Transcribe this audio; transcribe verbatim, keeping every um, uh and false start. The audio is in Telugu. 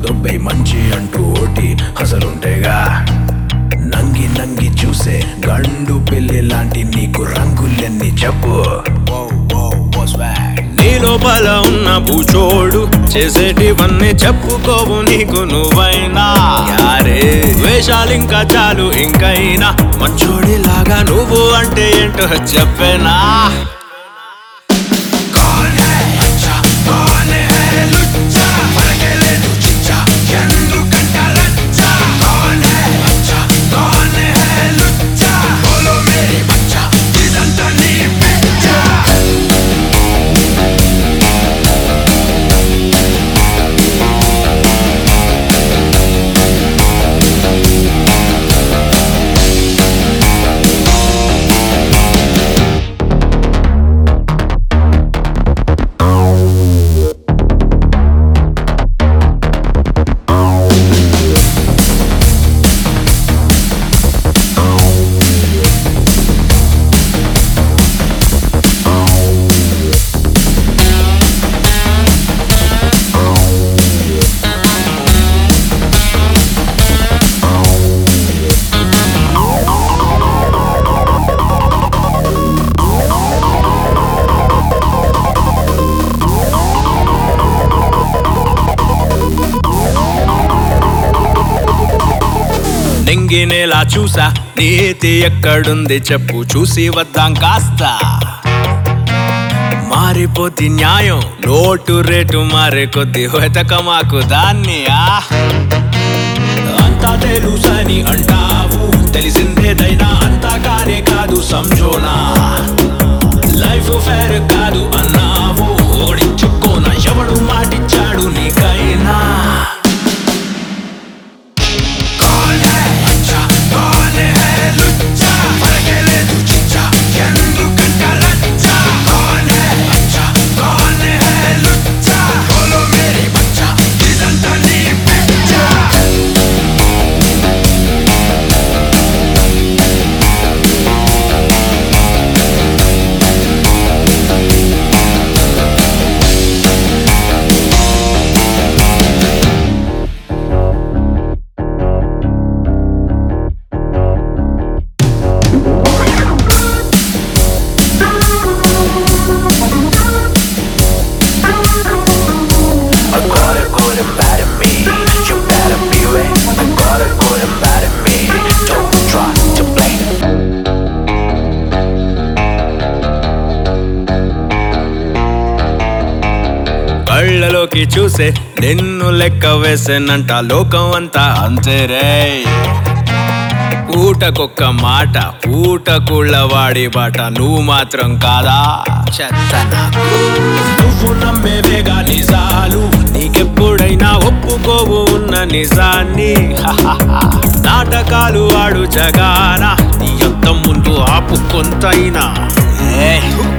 దొబ్బై మంచి అంటూ ఓటి అసలుంటేగా నంగి నంగి చూసే గండు పెళ్లి లాంటి నీకు రంగులెన్ని చెప్పు నీ లోపల ఉన్న భూచోడు చేసేటివన్నీ చెప్పుకోవు నీకు నువ్వైనా యారే వేషాలింకా చాలు ఇంకైనా మంచోడిలాగా నువ్వు అంటే ఏంటో చెప్పేనా నింగినేలా చూసా నీతి ఎక్కడుంది చెప్పు చూసి వద్దాం కాస్త మారిపోతి న్యాయం నోటు రేటు మారే కొద్ది వెతక మాకు దాన్ని అంతా తెలుసని అంటావు తెలిసిందేదైనా అంతా కానే కాదు సంజోనా లైఫ్ ఫేర్ కాదు అన్నావు ఓడించుకోన ఎవడు మాటిచ్చాడు నీకైనా కళ్ళలోకి చూసే నిన్ను లెక్క వేసేనంట లోకం అంతా అంతేరే పూటకొక్క మాట పూటకుళ్ళ వాడి బాట నువ్వు మాత్రం కాదా చెత్త నువ్వు నమ్మేవేగా నిజాలు నీకెప్పుడైనా ఒప్పుకోవు ఉన్న నిజాన్ని నాటకాలు ఆడు జగాన నీ అంత ముందు ఆపు కొంతైనా